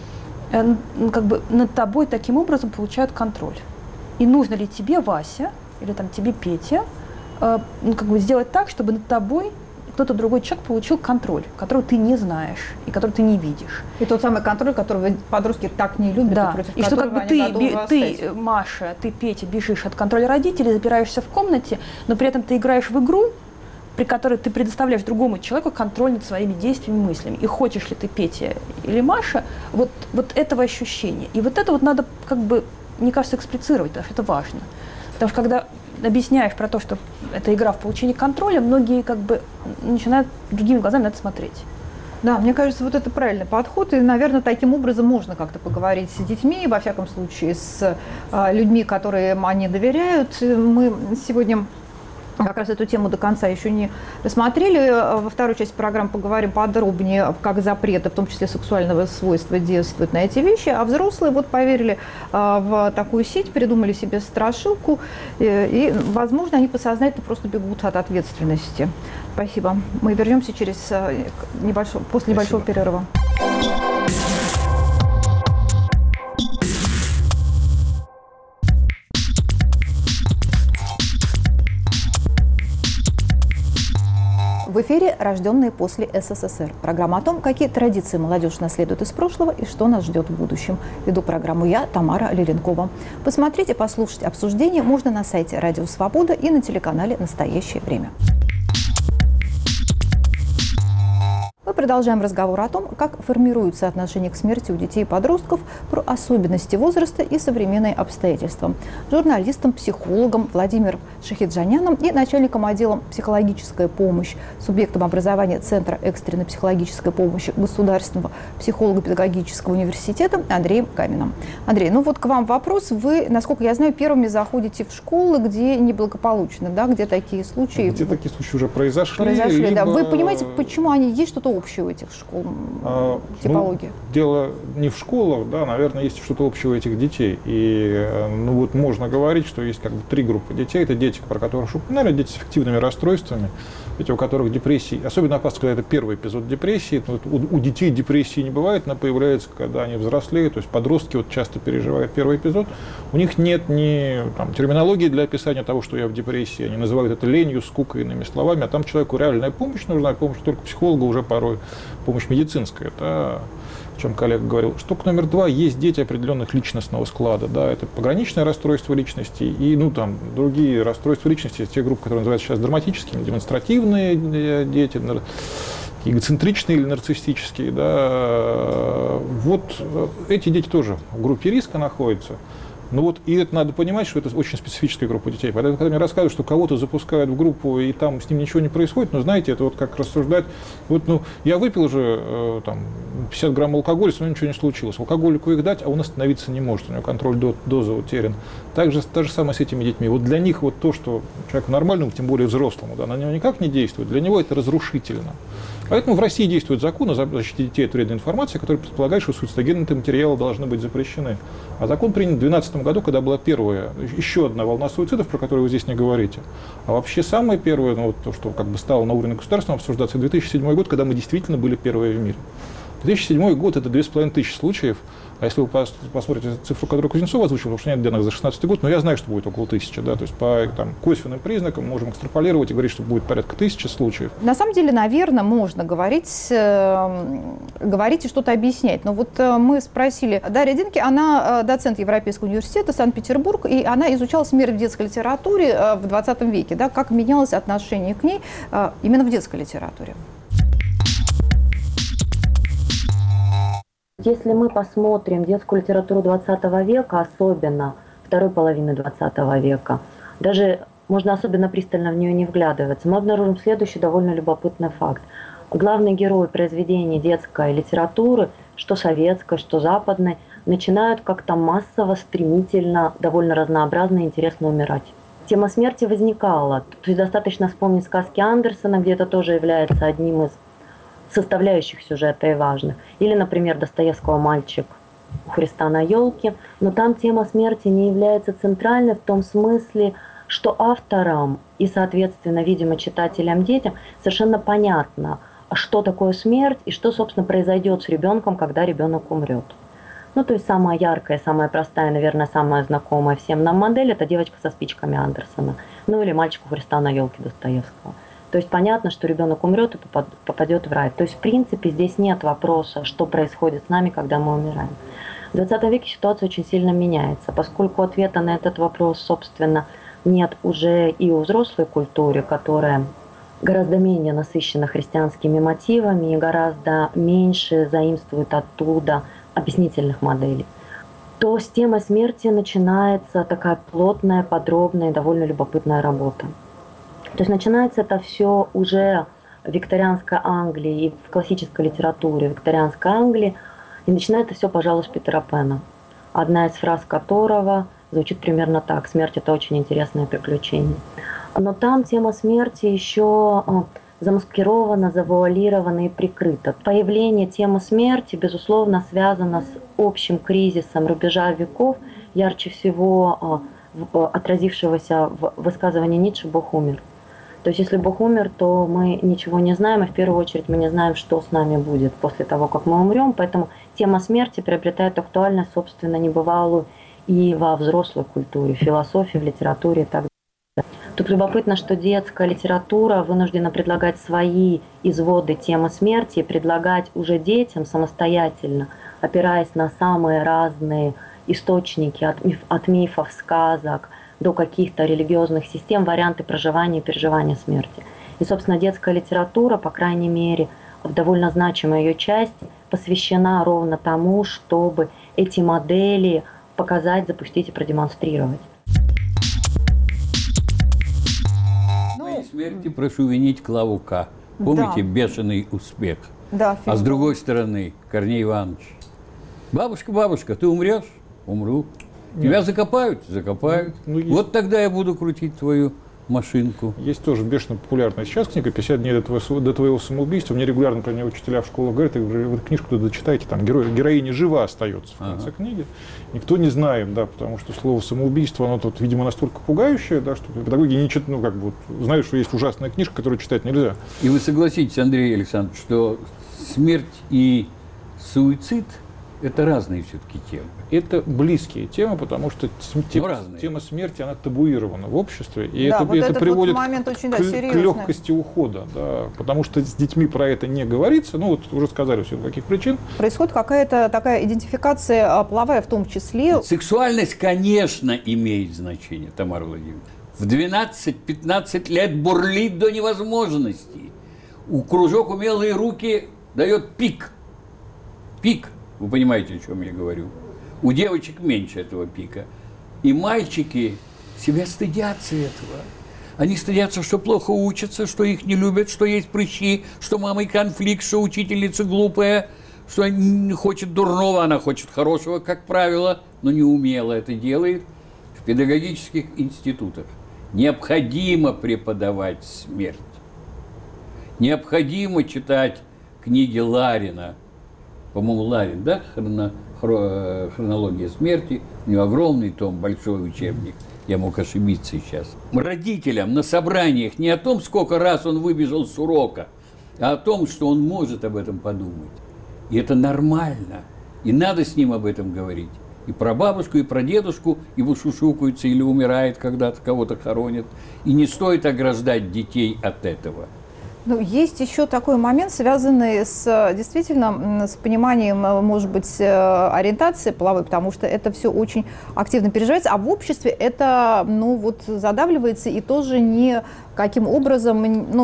над тобой таким образом получают контроль. И нужно ли тебе, Вася, или тебе, Петя, сделать так, чтобы над тобой кто-то другой человек получил контроль, которого ты не знаешь и который ты не видишь. И тот самый контроль, которого подростки так не любят, да. И против и что которого ты, Маша, ты, Петя, бежишь от контроля родителей, запираешься в комнате, но при этом ты играешь в игру, при которой ты предоставляешь другому человеку контроль над своими действиями и мыслями. И хочешь ли ты, Петя или Маша, вот этого ощущения. И вот это надо, мне кажется, эксплицировать, потому что это важно. Потому что когда объясняешь про то, что это игра в получении контроля, многие начинают другими глазами на это смотреть. Да, мне кажется, вот это правильный подход, и, наверное, таким образом можно как-то поговорить с детьми, во всяком случае, с людьми, которым они доверяют. Мы сегодня как раз эту тему до конца еще не рассмотрели. Во второй части программы поговорим подробнее, как запреты, в том числе сексуального свойства, действуют на эти вещи. А взрослые поверили в такую сеть, придумали себе страшилку, и, возможно, они подсознательно просто бегут от ответственности. Спасибо. Мы вернемся после небольшого перерыва. В эфире «Рожденные после СССР». Программа о том, какие традиции молодежь наследует из прошлого и что нас ждет в будущем. Веду программу я, Тамара Леленкова. Посмотреть и послушать обсуждение можно на сайте «Радио Свобода» и на телеканале «Настоящее время». Мы продолжаем разговор о том, как формируются отношения к смерти у детей и подростков, про особенности возраста и современные обстоятельства. Журналистом, психологом Владимиром Шахиджаняном и начальником отдела «Психологическая помощь», субъектом образования Центра экстренной психологической помощи Государственного психолого-педагогического университета Андреем Каминым. Андрей, к вам вопрос. Вы, насколько я знаю, первыми заходите в школы, где неблагополучно, да, где такие случаи... Где такие случаи уже произошли. Либо... да. Вы понимаете, почему они есть, что-то общее у этих школ, типология? Дело не в школах, да, наверное, есть что-то общее у этих детей. И можно говорить, что есть три группы детей. Это дети, про которых упоминали, дети с аффективными расстройствами, дети, у которых депрессии. Особенно опасно, когда это первый эпизод депрессии. У детей депрессии не бывает, она появляется, когда они взрослеют. То есть подростки часто переживают первый эпизод. У них нет ни терминологии для описания того, что я в депрессии. Они называют это ленью, скукой, иными словами. А там человеку реальная помощь нужна, помощь только психолога, уже порой помощь медицинская. Это, о чем коллега говорил. Штука номер 2. Есть дети определенных личностного склада. Да, это пограничное расстройство личности и другие расстройства личности, те группы, которые называются сейчас драматическими, демонстративные дети, эгоцентричные или нарциссические. Да. Эти дети тоже в группе риска находятся. Ну вот, и это надо понимать, что это очень специфическая группа детей. Поэтому, когда мне рассказывают, что кого-то запускают в группу, и там с ним ничего не происходит, ну, знаете, это вот как рассуждать. Вот, ну, я выпил уже там 50 грамм алкоголя, со мной ничего не случилось. Алкоголику их дать, а он остановиться не может, у него контроль дозы утерян. Также та же самое с этими детьми. Вот для них вот то, что человеку нормальному, тем более взрослому, да, на него никак не действует, для него это разрушительно. Поэтому в России действует закон о защите детей от вредной информации, который предполагает, что суицидогенные материалы должны быть запрещены. А закон принят в 2012 году, когда была первая, еще одна волна суицидов, про которую вы здесь не говорите. А вообще самое первое, ну, вот то, что как бы стало на уровне государства обсуждаться, 2007 год, когда мы действительно были первые в мире. 2007 год – это 2500 случаев, а если вы посмотрите цифру, которую Кузнецов озвучил, потому что нет данных за 2016 год, но я знаю, что будет около 1000, да, то есть по там, косвенным признакам можем экстраполировать и говорить, что будет порядка 1000 случаев. На самом деле, наверное, можно говорить и что-то объяснять. Но вот мы спросили Дарья Динки, она доцент Европейского университета Санкт-Петербург, и она изучала смерть в детской литературе в 20 веке, да, как менялось отношение к ней именно в детской литературе. Если мы посмотрим детскую литературу 20 века, особенно второй половины 20 века, даже можно особенно пристально в нее не вглядываться, мы обнаружим следующий довольно любопытный факт. Главные герои произведений детской литературы, что советской, что западной, начинают как-то массово, стремительно, довольно разнообразно и интересно умирать. Тема смерти возникала. То есть достаточно вспомнить сказки Андерсона, где это тоже является одним из составляющих сюжета и важных. Или, например, Достоевского «Мальчик у Христа на елке». Но там тема смерти не является центральной в том смысле, что авторам и, соответственно, видимо, читателям, детям совершенно понятно, что такое смерть и что, собственно, произойдет с ребенком, когда ребенок умрет. Ну, то есть самая яркая, самая простая, наверное, самая знакомая всем нам модель – это «Девочка со спичками» Андерсона. Ну, или «Мальчик у Христа на елке» Достоевского. То есть понятно, что ребенок умрет и попадет в рай. То есть, в принципе, здесь нет вопроса, что происходит с нами, когда мы умираем. В 20 веке ситуация очень сильно меняется, поскольку ответа на этот вопрос, собственно, нет уже и у взрослой культуры, которая гораздо менее насыщена христианскими мотивами и гораздо меньше заимствует оттуда объяснительных моделей. То с темой смерти начинается такая плотная, подробная и довольно любопытная работа. То есть начинается это все уже в викторианской Англии и в классической литературе викторианской Англии. И начинается все, пожалуй, с Питера Пэна, одна из фраз которого звучит примерно так: «Смерть – это очень интересное приключение». Но там тема смерти еще замаскирована, завуалирована и прикрыта. Появление темы смерти, безусловно, связано с общим кризисом рубежа веков, ярче всего отразившегося в высказывании Ницше «Бог умер». То есть если Бог умер, то мы ничего не знаем, и в первую очередь мы не знаем, что с нами будет после того, как мы умрем. Поэтому тема смерти приобретает актуальность, собственно, небывалую и во взрослой культуре, в философии, в литературе и так далее. Тут любопытно, что детская литература вынуждена предлагать свои изводы темы смерти и предлагать уже детям самостоятельно, опираясь на самые разные источники от мифов, сказок, до каких-то религиозных систем, варианты проживания и переживания смерти. И, собственно, детская литература, по крайней мере, в довольно значимой ее части, посвящена ровно тому, чтобы эти модели показать, запустить и продемонстрировать. В моей смерти прошу винить Клаву К. Помните, да. «Бешеный успех»? Да, а с другой стороны, Корней Иванович: «Бабушка, бабушка, ты умрешь?» «Умру». Тебя закопают? Закопают. Ну, вот тогда я буду крутить твою машинку. Есть тоже бешено популярная сейчас книга «50 дней до твоего самоубийства». Мне регулярно про нее учителя в школах говорят: вы эту книжку дочитайте, там героиня жива остается в конце книги. Никто не знает, да, потому что слово «самоубийство», оно тут, видимо, настолько пугающее, да, что педагоги не читают, ну, как бы, вот, знают, что есть ужасная книжка, которую читать нельзя. И вы согласитесь, Андрей Александрович, что смерть и суицид – это разные все-таки темы. Это близкие темы, потому что тема смерти, она табуирована в обществе. И да, это приводит очень, к легкости ухода. Да, потому что с детьми про это не говорится. Ну, вот уже сказали все, каких причин. Происходит какая-то такая идентификация половая в том числе. Сексуальность, конечно, имеет значение, Тамара Владимировна. В 12-15 лет бурлит до невозможности. Кружок «Умелые руки» дает пик. Пик. Вы понимаете, о чем я говорю. У девочек меньше этого пика. И мальчики себя стыдятся этого. Они стыдятся, что плохо учатся, что их не любят, что есть прыщи, что мамой конфликт, что учительница глупая, что не хочет дурного, она хочет хорошего, как правило, но не умело это делает. В педагогических институтах необходимо преподавать смерть. Необходимо читать книги Ларина. По-моему, Ларин, да? Хронология смерти. У него огромный том, большой учебник. Я мог ошибиться сейчас. Родителям на собраниях не о том, сколько раз он выбежал с урока, а о том, что он может об этом подумать. И это нормально. И надо с ним об этом говорить. И про бабушку, и про дедушку, и вышушукаются, или умирает когда-то, кого-то хоронят. И не стоит ограждать детей от этого. Ну, есть еще такой момент, связанный действительно с пониманием, может быть, ориентации половой, потому что это все очень активно переживается, а в обществе это, задавливается и тоже никаким образом,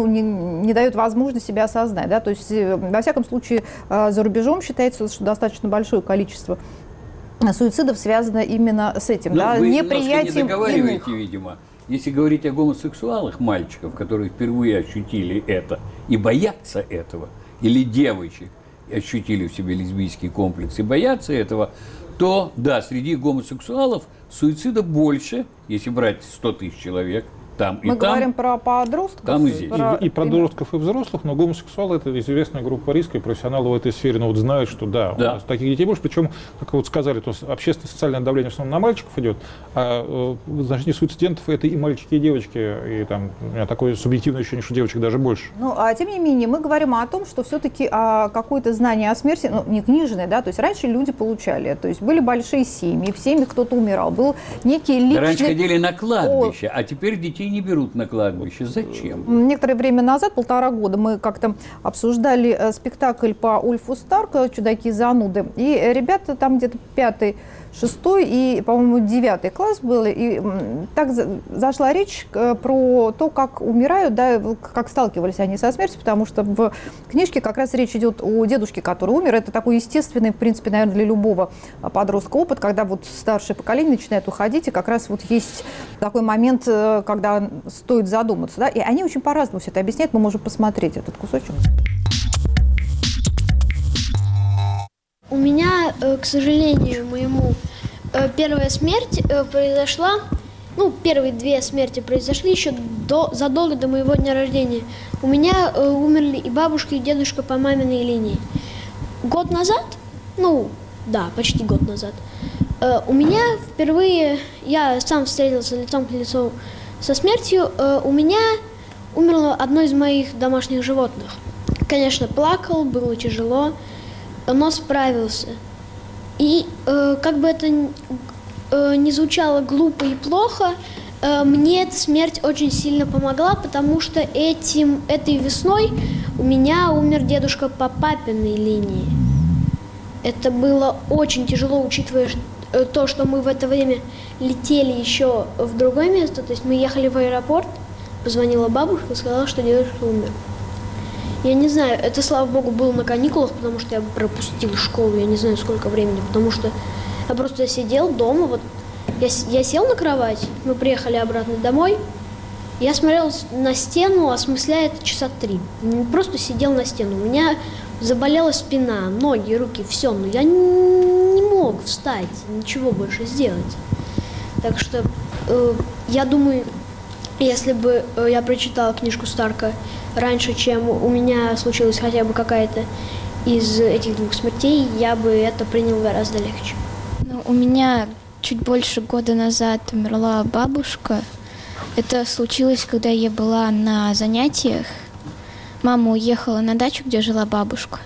не дает возможности себя осознать, да, то есть, во всяком случае, за рубежом считается, что достаточно большое количество суицидов связано именно с этим, да, вы неприятием не договариваете, видимо. Если говорить о гомосексуалах, мальчиков, которые впервые ощутили это и боятся этого, или девочек ощутили в себе лесбийский комплекс и боятся этого, то, да, среди гомосексуалов суицида больше, если брать 100 тысяч человек, там и мы там. говорим про подростков. Там и здесь. И подростков, и взрослых, но гомосексуалы – это известная группа риска, и профессионалы в этой сфере знают, что да, у нас таких детей больше. Причем, как вы сказали, то общественно-социальное давление в основном на мальчиков идет, а значение суицидентов – это и мальчики, и девочки. И там у меня такое субъективное ощущение, что девочек даже больше. А тем не менее, мы говорим о том, что все-таки какое-то знание о смерти, не книжное, да, то есть раньше люди получали, то есть были большие семьи, в семьях кто-то умирал, был некий личный… Раньше ходили на кладбище, а теперь детей не берут на кладбище. Зачем? Некоторое время назад, 1,5 года, мы как-то обсуждали спектакль по Ульфу Старку «Чудаки-зануды». И ребята там где-то 5-й, 6-й и, по-моему, 9 класс был. И так зашла речь про то, как умирают, да, как сталкивались они со смертью, потому что в книжке как раз речь идет о дедушке, который умер. Это такой естественный, в принципе, наверное, для любого подростка опыт, когда вот старшее поколение начинает уходить, и как раз вот есть такой момент, когда стоит задуматься. Да? И они очень по-разному все это объясняют. Мы можем посмотреть этот кусочек. У меня, к сожалению моему, первая смерть произошла, первые 2 смерти произошли еще задолго до моего дня рождения. У меня умерли и бабушка, и дедушка по маминой линии. Год назад, почти год назад, у меня впервые, я сам встретился лицом к лицу со смертью, у меня умерло одно из моих домашних животных. Конечно, плакал, было тяжело, но справился. И как бы это не звучало глупо и плохо, мне эта смерть очень сильно помогла, потому что этой весной у меня умер дедушка по папиной линии. Это было очень тяжело, учитывая то, что мы в это время летели еще в другое место. То есть мы ехали в аэропорт, позвонила бабушка и сказала, что дедушка умер. Я не знаю, это, слава богу, было на каникулах, потому что я пропустил школу, я не знаю, сколько времени, потому что я просто сидел дома, я сел на кровать, мы приехали обратно домой, я смотрел на стену, осмысляя это часа 3, просто сидел на стену, у меня заболела спина, ноги, руки, все, но я не мог встать, ничего больше сделать. Так что я думаю, если бы я прочитала книжку Старка раньше, чем у меня случилась хотя бы какая-то из этих 2 смертей, я бы это принял гораздо легче. У меня чуть больше года назад умерла бабушка. Это случилось, когда я была на занятиях. Мама уехала на дачу, где жила бабушка.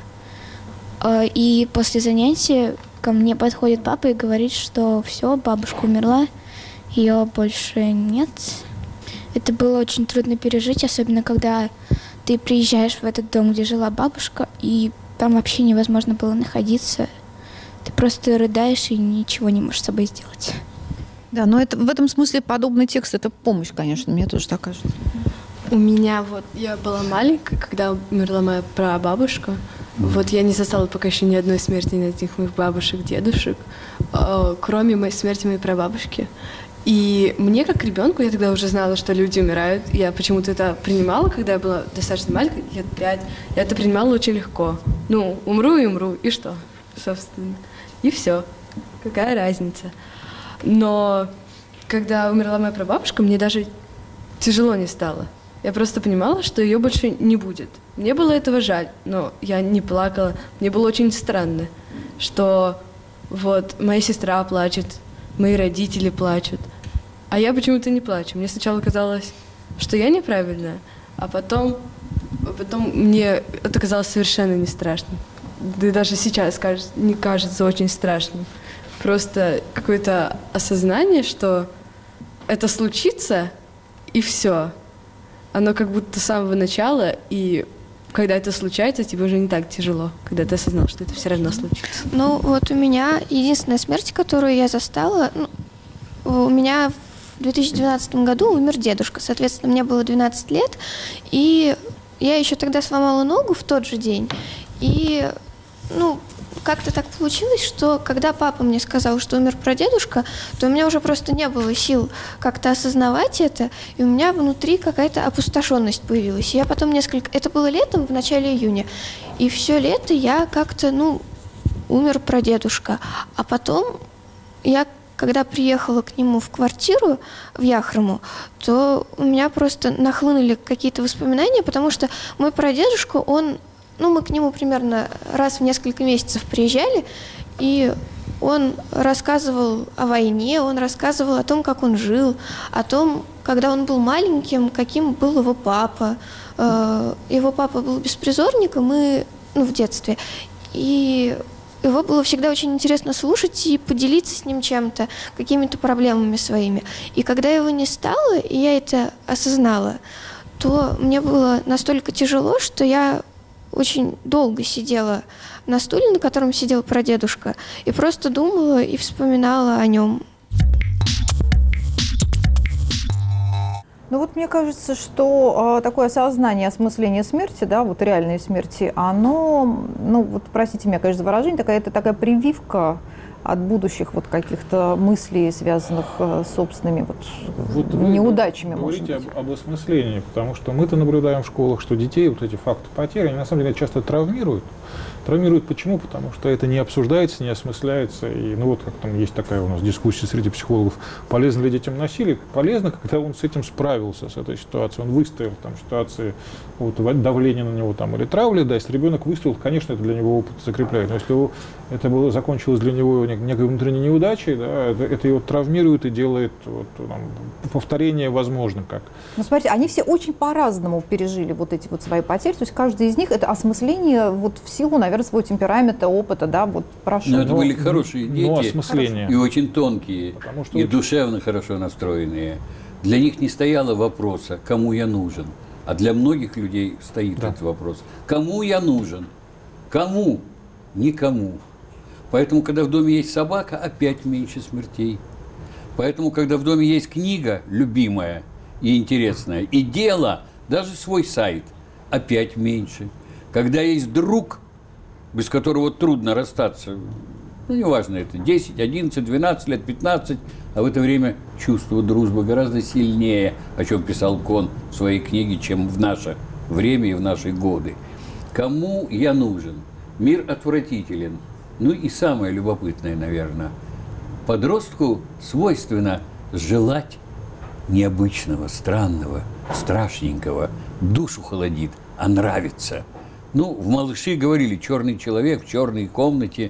И после занятия ко мне подходит папа и говорит, что все, бабушка умерла, ее больше нет. Это было очень трудно пережить, особенно когда ты приезжаешь в этот дом, где жила бабушка, и там вообще невозможно было находиться. Ты просто рыдаешь и ничего не можешь с собой сделать. Да, но в этом смысле подобный текст – это помощь, конечно, мне тоже так кажется. У меня я была маленькая, когда умерла моя прабабушка. Я не застала пока еще ни одной смерти ни одних моих бабушек, дедушек, кроме смерти моей прабабушки. И мне, как ребенку, я тогда уже знала, что люди умирают. Я почему-то это принимала, когда я была достаточно маленькой, лет 5. Я это принимала очень легко. Ну, умру и умру, и что, собственно. И все. Какая разница? Но когда умерла моя прабабушка, мне даже тяжело не стало. Я просто понимала, что ее больше не будет. Мне было этого жаль, но я не плакала. Мне было очень странно, что вот моя сестра плачет, мои родители плачут, а я почему-то не плачу. Мне сначала казалось, что я неправильная, а потом мне это казалось совершенно не страшным. Да и даже сейчас не кажется очень страшным. Просто какое-то осознание, что это случится, и все. Оно как будто с самого начала, и когда это случается, тебе уже не так тяжело, когда ты осознал, что это все равно случится. Ну, вот у меня единственная смерть, которую я застала, у меня в 2012 году умер дедушка. Соответственно, мне было 12 лет, и я еще тогда сломала ногу в тот же день. И, как-то так получилось, что когда папа мне сказал, что умер прадедушка, то у меня уже просто не было сил как-то осознавать это, и у меня внутри какая-то опустошенность появилась. И я потом это было летом, в начале июня, и все лето я как-то, умер прадедушка. А потом я, когда приехала к нему в квартиру в Яхрому, то у меня просто нахлынули какие-то воспоминания, потому что мой прадедушка, мы к нему примерно раз в несколько месяцев приезжали, и он рассказывал о войне, он рассказывал о том, как он жил, о том, когда он был маленьким, каким был его папа. Его папа был беспризорником в детстве, и его было всегда очень интересно слушать и поделиться с ним чем-то, какими-то проблемами своими. И когда его не стало, и я это осознала, то мне было настолько тяжело, что я очень долго сидела на стуле, на котором сидел прадедушка, и просто думала и вспоминала о нем. Мне кажется, что такое осознание, осмысление смерти, реальной смерти, оно, простите меня, конечно, за выражение, это такая прививка от будущих каких-то мыслей, связанных с собственными неудачами. Говорите об осмыслении, потому что мы-то наблюдаем в школах, что детей эти факты потери, они на самом деле часто травмируют. Травмируют почему? Потому что это не обсуждается, не осмысляется. И как там есть такая у нас дискуссия среди психологов, полезно ли детям насилие? Полезно, когда он с этим справился, с этой ситуацией. Он выстоял в ситуации давления на него или травли, если ребенок выстоял, конечно, это для него опыт закрепляет. Но если это закончилось для него некой внутренней неудачей, это его травмирует и делает повторение возможным. Смотрите, они все очень по-разному пережили эти свои потери. То есть каждый из них это осмысление в силу, наверное, своего темперамента, опыта, прошел. Но это были хорошие дети, осмысление. И очень тонкие, и душевно хорошо настроенные. Для них не стояло вопроса, кому я нужен. А для многих людей стоит этот вопрос. Кому я нужен? Кому? Никому. Поэтому, когда в доме есть собака, опять меньше смертей. Поэтому, когда в доме есть книга любимая и интересная, и дело, даже свой сайт, опять меньше. Когда есть друг, без которого трудно расстаться, неважно это, 10, 11, 12 лет, 15, а в это время чувство дружбы гораздо сильнее, о чем писал Кон в своей книге, чем в наше время и в наши годы. Кому я нужен? Мир отвратителен. И самое любопытное, наверное, подростку свойственно желать необычного, странного, страшненького, душу холодит, а нравится. В «Малыши» говорили, черный человек в черной комнате.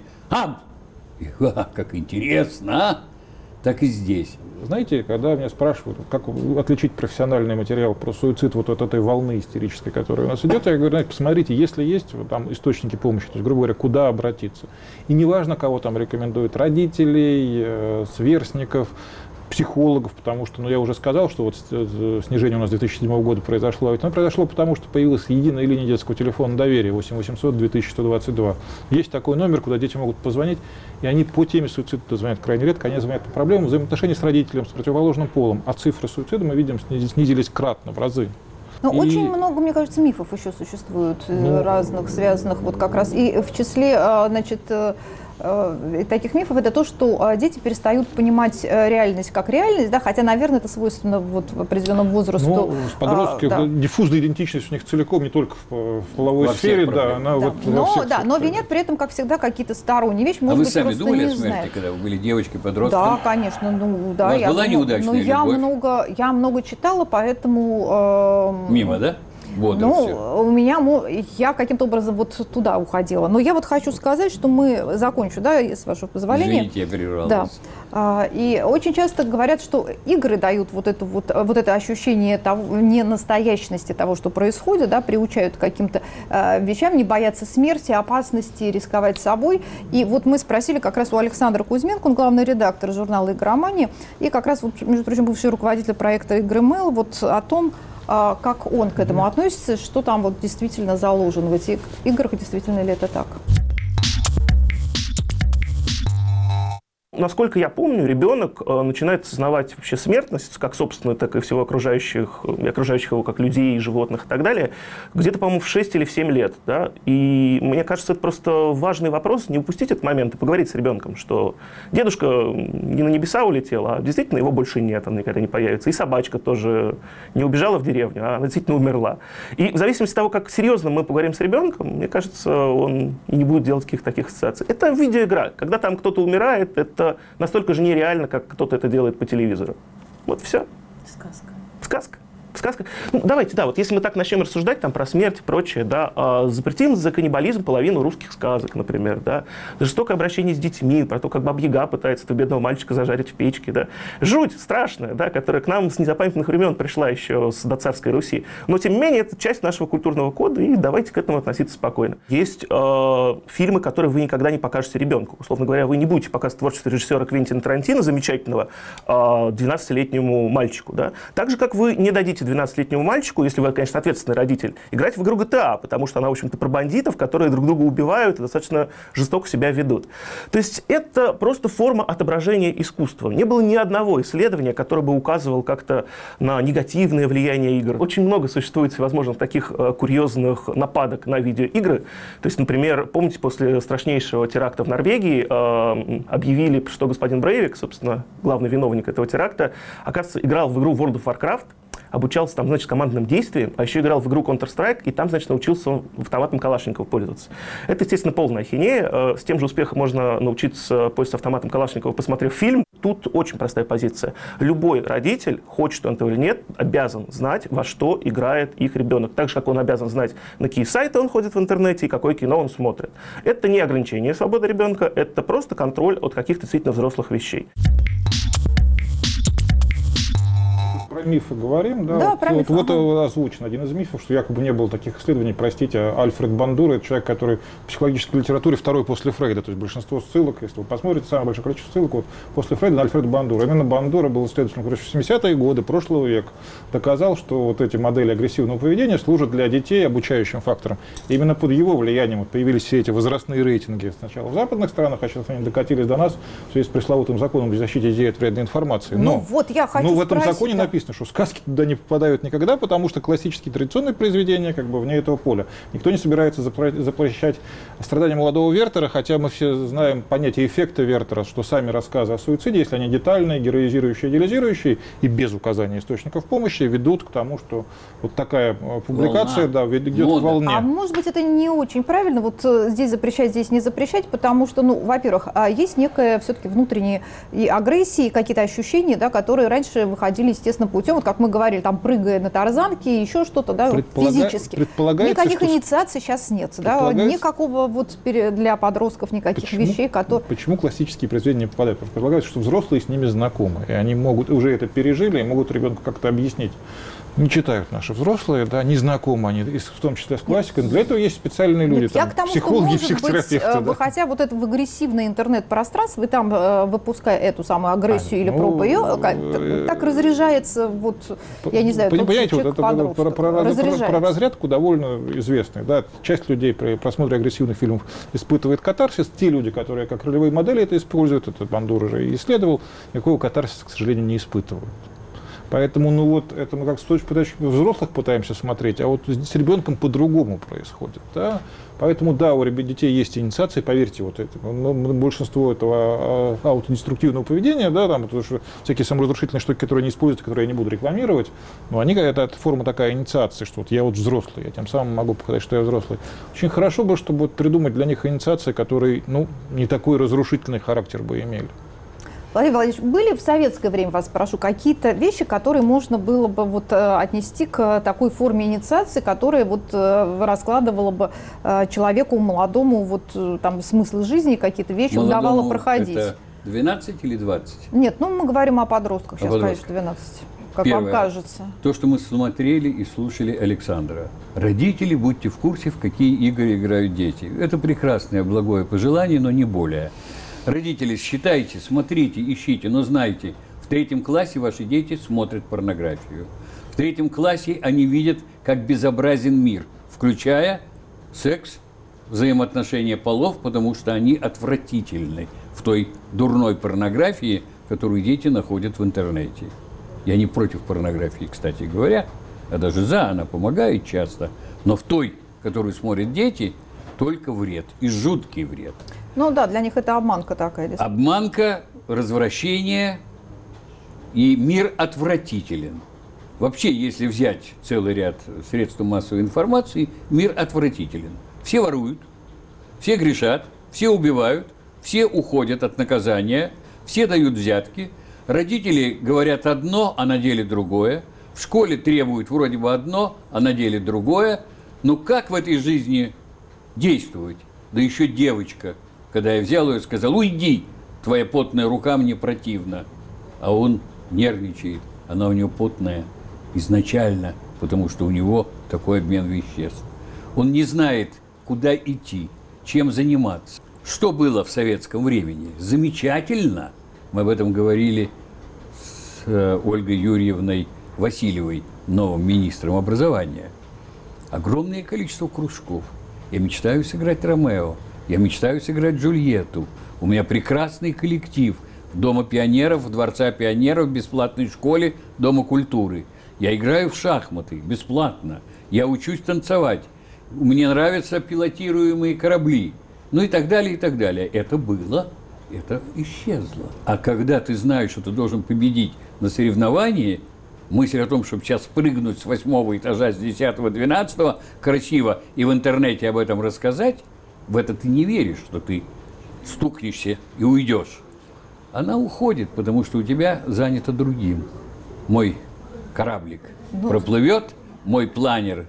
Как интересно, а? Так и здесь. Знаете, когда меня спрашивают, как отличить профессиональный материал про суицид от этой волны истерической, которая у нас идет, я говорю, посмотрите, если есть там источники помощи, то есть, грубо говоря, куда обратиться. И неважно, кого там рекомендуют, родителей, сверстников, психологов, потому что, я уже сказал, что снижение у нас 2007 года произошло. Оно произошло потому, что появилась единая линия детского телефона доверия 8 800 2122. Есть такой номер, куда дети могут позвонить, и они по теме суицида звонят крайне редко, они звонят по проблемам взаимоотношений с родителем, с противоположным полом. А цифры суицида, мы видим, снизились кратно, в разы. Очень много, мне кажется, мифов еще существует разных, связанных как раз. И в числе, таких мифов, это то, что дети перестают понимать реальность как реальность, да, хотя, наверное, это свойственно вот в определенном возрасте. Ну, подростки, диффузная идентичность у них целиком, не только в половой сфере, да, она вот во всех но винят при этом, как всегда, какие-то сторонние вещи, может вы быть, сами просто думали не о смерти, знают. когда вы были девочкой-подростком? Да, конечно, ну да. У вас была неудачная любовь? Я много читала, поэтому... Мимо, да? У меня, я каким-то образом вот туда уходила. Но я вот хочу сказать, что мы, закончу, да, с вашего позволения. Извините, я перервал вас. И очень часто говорят, что игры дают вот это ощущение ненастоящности того, что происходит, да, приучают к каким-то вещам, не бояться смерти, опасности, рисковать собой. И вот мы спросили как раз у Александра Кузьменко, он главный редактор журнала «Игромания», и как раз, вот, между прочим, бывший руководитель проекта «Игры.Мэл», вот о том, как он к этому относится, что там вот действительно заложено в этих играх, действительно ли это так? Насколько я помню, ребенок начинает осознавать вообще смертность, как собственную, так и всего окружающих его, как людей, животных и так далее, где-то, по-моему, в 6 или в 7 лет. Да? И мне кажется, это просто важный вопрос, не упустить этот момент и поговорить с ребенком, что дедушка не на небеса улетел, а действительно его больше нет, он никогда не появится. И собачка тоже не убежала в деревню, а она действительно умерла. И в зависимости от того, как серьезно мы поговорим с ребенком, мне кажется, он и не будет делать каких-то таких ассоциаций. Это видеоигра. Когда там кто-то умирает, это настолько же нереально, как кто-то это делает по телевизору. Вот все. Сказка. Сказка. Сказка. Ну, давайте, да, вот если мы так начнем рассуждать там про смерть и прочее, да, запретим за каннибализм половину русских сказок, например, да, жестокое обращение с детьми, про то, как Баба-Яга пытается этого бедного мальчика зажарить в печке, да, жуть страшная, да, которая к нам с незапамятных времен пришла еще с доцарской Руси, но тем не менее это часть нашего культурного кода, и давайте к этому относиться спокойно. Есть фильмы, которые вы никогда не покажете ребенку, условно говоря, вы не будете показывать творчество режиссера Квентина Тарантино, замечательного, 12-летнему мальчику, да, так же, как вы не дадите 12-летнему мальчику, если вы, конечно, ответственный родитель, играть в игру GTA, потому что она, в общем-то, про бандитов, которые друг друга убивают и достаточно жестоко себя ведут. То есть это просто форма отображения искусства. Не было ни одного исследования, которое бы указывало как-то на негативное влияние игр. Очень много существует всевозможных таких курьезных нападок на видеоигры. То есть, например, помните, после страшнейшего теракта в Норвегии объявили, что господин Брейвик, собственно, главный виновник этого теракта, оказывается, играл в игру World of Warcraft, обучался там, значит, командным действиям, а еще играл в игру Counter-Strike, и там, значит, научился автоматом Калашникова пользоваться. Это, естественно, полная ахинея. С тем же успехом можно научиться пользоваться автоматом Калашникова, посмотрев фильм. Тут очень простая позиция. Любой родитель, хочет он этого или нет, обязан знать, во что играет их ребенок. Так же, как он обязан знать, на какие сайты он ходит в интернете и какое кино он смотрит. Это не ограничение свободы ребенка, это просто контроль от каких-то действительно взрослых вещей. Про мифы говорим, да? Да, про мифы. Вот озвучен один из мифов, что якобы не было таких исследований, простите, Альфред Бандура, это человек, который в психологической литературе второй после Фрейда, то есть большинство ссылок, если вы посмотрите, самое большое количество ссылок вот, после Фрейда на Альфреда Бандура. Именно Бандура был исследователем, который в 70-е годы прошлого века доказал, что вот эти модели агрессивного поведения служат для детей обучающим фактором. И именно под его влиянием вот появились все эти возрастные рейтинги сначала в западных странах, а сейчас они докатились до нас в связи с пресловутым законом о защите детей от вредной информации. Но вот я хочу в этом спросить, законе написано, что сказки туда не попадают никогда, потому что классические традиционные произведения как бы вне этого поля. Никто не собирается запрещать страдания молодого Вертера, хотя мы все знаем понятие эффекта Вертера, что сами рассказы о суициде, если они детальные, героизирующие, идеализирующие и без указания источников помощи, ведут к тому, что вот такая публикация ведет к волне. А может быть, это не очень правильно, вот здесь запрещать, здесь не запрещать, потому что, ну, во-первых, есть некая все-таки внутренние и агрессии, какие-то ощущения, да, которые раньше выходили естественным путем, вот как мы говорили, там, прыгая на тарзанке, еще что-то, да, физически. Никаких инициаций сейчас нет, да, никакого вот для подростков никаких вещей, которые... Почему классические произведения не попадают? Потому что предполагается, что взрослые с ними знакомы, и они могут уже это пережили и могут ребенку как-то объяснить. Не читают наши взрослые, да, не знакомы они, в том числе с классикой. Для этого есть специальные люди, там, психологи, психотерапевты. Выходя вот это в агрессивное интернет-пространство, вы там, выпуская эту самую агрессию или пробу ее, так разряжается, вот, я не знаю, понимаете, вот это про разрядку довольно известная. Да? Часть людей при просмотре агрессивных фильмов испытывает катарсис. Те люди, которые как ролевые модели это используют, этот Бандура уже исследовал, никакого катарсиса, к сожалению, не испытывают. Поэтому, ну вот, это мы как с точки зрения взрослых пытаемся смотреть, а вот с ребенком по-другому происходит. Да? Поэтому, да, у детей есть инициации, поверьте, вот это, большинство этого аутодеструктивного поведения, да, там, потому что всякие саморазрушительные штуки, которые не используют, которые я не буду рекламировать, но они, это форма такая инициации, что вот я вот взрослый, я тем самым могу показать, что я взрослый. Очень хорошо бы, чтобы вот придумать для них инициации, которые, ну, не такой разрушительный характер бы имели. Владимир Владимирович, были в советское время, вас спрошу, какие-то вещи, которые можно было бы вот отнести к такой форме инициации, которая вот раскладывала бы человеку молодому вот там смысл жизни, какие-то вещи давала проходить? Это 12 или 20? Нет, ну мы говорим о подростках, сейчас, конечно, 12, как Первое, вам кажется. То, что мы смотрели и слушали Александра. Родители, будьте в курсе, в какие игры играют дети. Это прекрасное, благое пожелание, но не более. Родители, считайте, смотрите, ищите, но знайте, в 3 классе ваши дети смотрят порнографию. В 3 классе они видят, как безобразен мир, включая секс, взаимоотношения полов, потому что они отвратительны в той дурной порнографии, которую дети находят в интернете. Я не против порнографии, кстати говоря, а даже за, она помогает часто, но в той, которую смотрят дети, только вред, и жуткий вред. Ну да, для них это обманка такая. Обманка, развращение, и мир отвратителен. Вообще, если взять целый ряд средств массовой информации, мир отвратителен. Все воруют, все грешат, все убивают, все уходят от наказания, все дают взятки, родители говорят одно, а на деле другое, в школе требуют вроде бы одно, а на деле другое. Но как в этой жизни действовать? Да еще девочка. Когда я взял ее и сказал: уйди, твоя потная рука мне противна. А он нервничает, она у него потная изначально, потому что у него такой обмен веществ. Он не знает, куда идти, чем заниматься. Что было в советском времени? Замечательно. Мы об этом говорили с Ольгой Юрьевной Васильевой, новым министром образования. Огромное количество кружков. Я мечтаю сыграть Ромео. Я мечтаю сыграть Джульетту. У меня прекрасный коллектив Дома пионеров, в Дворца пионеров, в бесплатной школе Дома культуры. Я играю в шахматы бесплатно. Я учусь танцевать. Мне нравятся пилотируемые корабли. Ну и так далее, и так далее. Это было, это исчезло. А когда ты знаешь, что ты должен победить на соревновании, мысль о том, чтобы сейчас прыгнуть с 8-го этажа, с 10-го, 12-го красиво и в интернете об этом рассказать, в это ты не веришь, что ты стукнешься и уйдешь. Она уходит, потому что у тебя занято другим. Мой кораблик проплывет, мой планер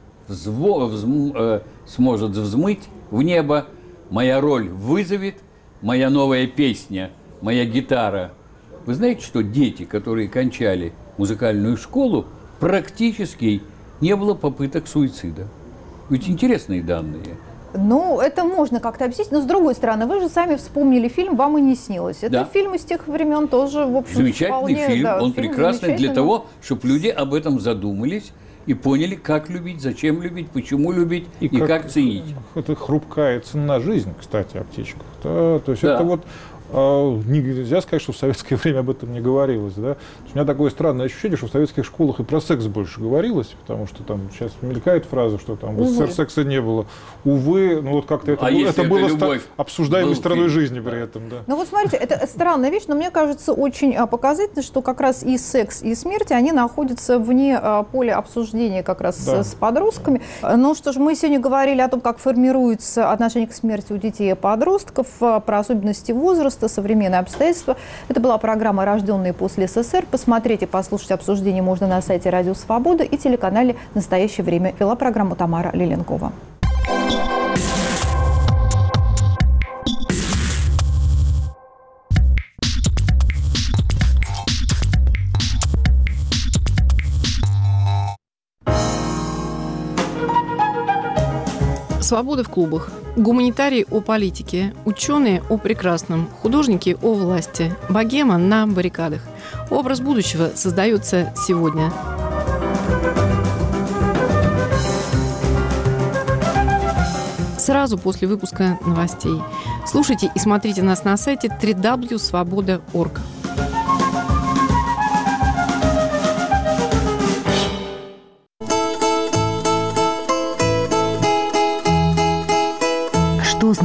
сможет взмыть в небо, моя роль вызовет, моя новая песня, моя гитара. Вы знаете, что дети, которые кончали музыкальную школу, практически не было попыток суицида? Ведь интересные данные. Ну, это можно как-то объяснить, но с другой стороны, вы же сами вспомнили фильм «Вам и не снилось». Это да. Фильм из тех времен тоже, в общем, замечательный вполне, фильм, да, он фильм прекрасный для того, чтобы люди об этом задумались и поняли, как любить, зачем любить, почему любить и как ценить. Это хрупкая цена жизни, кстати, о птичках. Да? То есть да. Это вот нельзя сказать, что в советское время об этом не говорилось. Да? У меня такое странное ощущение, что в советских школах и про секс больше говорилось, потому что там сейчас мелькает фраза, что там в СССР секса не было. Увы, ну вот как-то это было обсуждаемой стороной жизни при этом. Да. Ну вот смотрите, это странная вещь, но мне кажется очень показательно, что как раз и секс, и смерть, они находятся вне поля обсуждения как раз с подростками. Ну что ж, мы сегодня говорили о том, как формируется отношение к смерти у детей и подростков, про особенности возраста, современные обстоятельства. Это была программа «Рожденные после СССР». Посмотреть и послушать обсуждение можно на сайте «Радио Свобода» и телеканале «Настоящее время». Вела программу Тамара Лиленкова. Свобода в клубах. Гуманитарии о политике, ученые о прекрасном, художники о власти, богема на баррикадах. Образ будущего создается сегодня. Сразу после выпуска новостей. Слушайте и смотрите нас на сайте www.svoboda.org.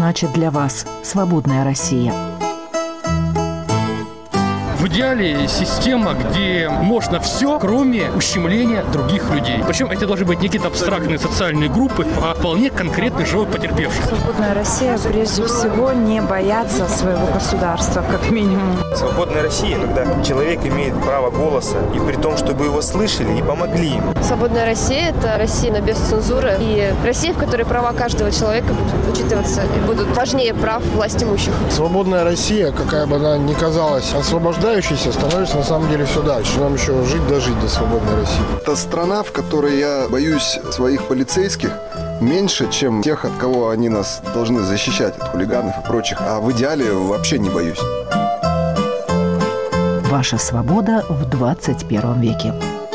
значит для вас свободная Россия? В идеале система, где можно все, кроме ущемления других людей. Причем это должны быть не какие-то абстрактные социальные группы, а вполне конкретный живой потерпевший. Свободная Россия прежде всего не бояться своего государства, как минимум. Свободная Россия, когда человек имеет право голоса, и при том, чтобы его слышали и помогли им. Свободная Россия – это Россия без цензуры, и Россия, в которой права каждого человека будут учитываться и будут важнее прав властимущих. Свободная Россия, какая бы она ни казалась освобождающейся, становится на самом деле все дальше. Нам еще жить до свободной России. Это страна, в которой я боюсь своих полицейских меньше, чем тех, от кого они нас должны защищать, от хулиганов и прочих. А в идеале вообще не боюсь. Ваша свобода в 21 веке.